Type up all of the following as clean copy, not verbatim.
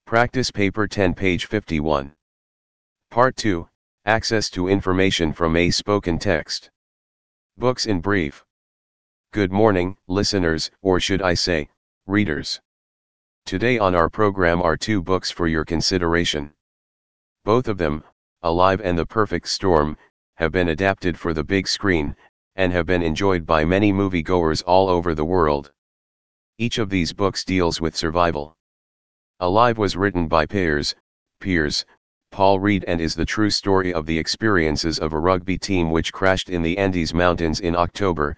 Practice Paper 10 page 51. Part 2, Access to Information from a Spoken Text. Books in brief. Good morning, listeners, or should I say, readers. Today on our program are two books for your consideration. Both of them, Alive and The Perfect Storm, have been adapted for the big screen, and have been enjoyed by many moviegoers all over the world. Each of these books deals with survival. Alive was written by Piers, Paul Reed and is the true story of the experiences of a rugby team which crashed in the Andes Mountains in October,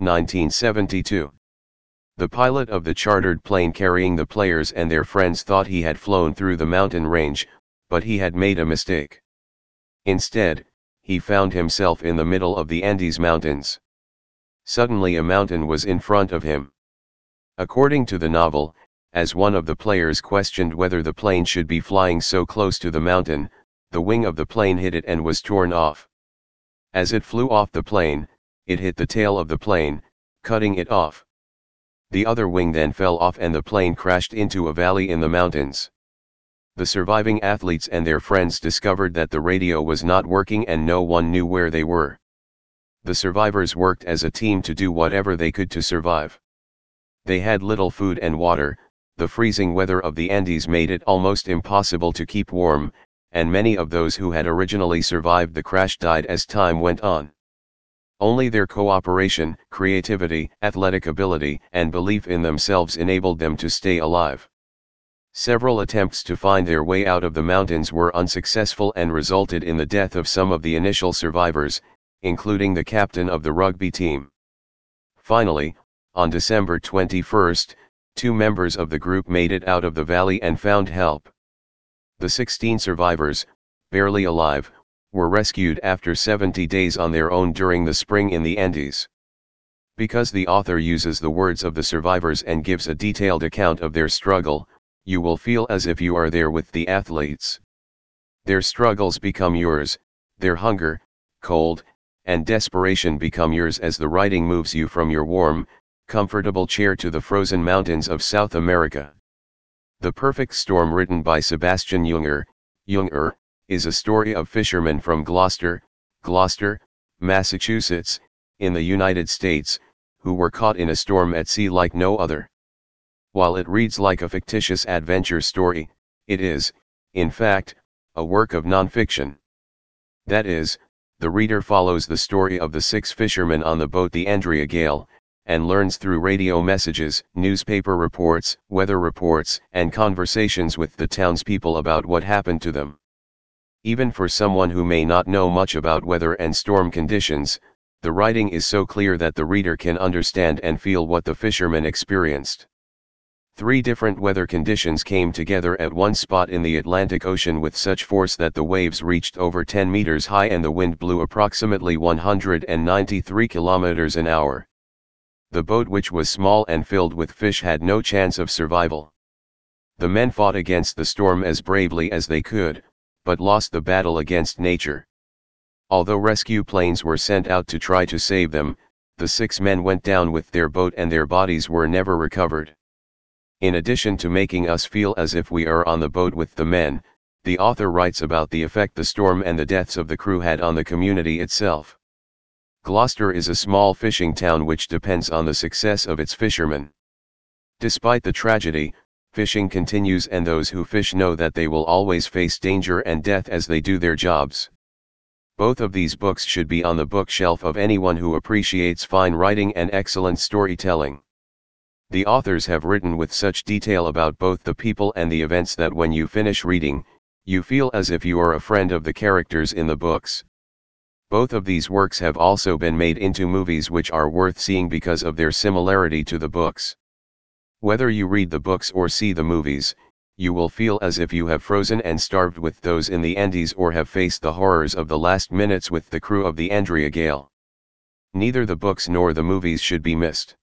1972. The pilot of the chartered plane carrying the players and their friends thought he had flown through the mountain range, but he had made a mistake. Instead, he found himself in the middle of the Andes Mountains. Suddenly a mountain was in front of him. According to the novel, as one of the players questioned whether the plane should be flying so close to the mountain, the wing of the plane hit it and was torn off. As it flew off the plane, it hit the tail of the plane, cutting it off. The other wing then fell off and the plane crashed into a valley in the mountains. The surviving athletes and their friends discovered that the radio was not working and no one knew where they were. The survivors worked as a team to do whatever they could to survive. They had little food and water, the freezing weather of the Andes made it almost impossible to keep warm, and many of those who had originally survived the crash died as time went on. Only their cooperation, creativity, athletic ability, and belief in themselves enabled them to stay alive. Several attempts to find their way out of the mountains were unsuccessful and resulted in the death of some of the initial survivors, including the captain of the rugby team. Finally, on December 21, 2 members of the group made it out of the valley and found help. The 16 survivors, barely alive, were rescued after 70 days on their own during the spring in the Andes. Because the author uses the words of the survivors and gives a detailed account of their struggle, you will feel as if you are there with the athletes. Their struggles become yours, their hunger, cold, and desperation become yours as the writing moves you from your warm, comfortable chair to the frozen mountains of South America. The Perfect Storm, written by Sebastian Junger, is a story of fishermen from Gloucester, Massachusetts, in the United States, who were caught in a storm at sea like no other. While it reads like a fictitious adventure story, it is, in fact, a work of non-fiction. That is, the reader follows the story of the 6 fishermen on the boat the Andrea Gail, and learns through radio messages, newspaper reports, weather reports, and conversations with the townspeople about what happened to them. Even for someone who may not know much about weather and storm conditions, the writing is so clear that the reader can understand and feel what the fishermen experienced. 3 different weather conditions came together at one spot in the Atlantic Ocean with such force that the waves reached over 10 meters high and the wind blew approximately 193 kilometers an hour. The boat, which was small and filled with fish, had no chance of survival. The men fought against the storm as bravely as they could, but lost the battle against nature. Although rescue planes were sent out to try to save them, the 6 men went down with their boat and their bodies were never recovered. In addition to making us feel as if we are on the boat with the men, the author writes about the effect the storm and the deaths of the crew had on the community itself. Gloucester is a small fishing town which depends on the success of its fishermen. Despite the tragedy, fishing continues and those who fish know that they will always face danger and death as they do their jobs. Both of these books should be on the bookshelf of anyone who appreciates fine writing and excellent storytelling. The authors have written with such detail about both the people and the events that when you finish reading, you feel as if you are a friend of the characters in the books. Both of these works have also been made into movies which are worth seeing because of their similarity to the books. Whether you read the books or see the movies, you will feel as if you have frozen and starved with those in the Andes or have faced the horrors of the last minutes with the crew of the Andrea Gail. Neither the books nor the movies should be missed.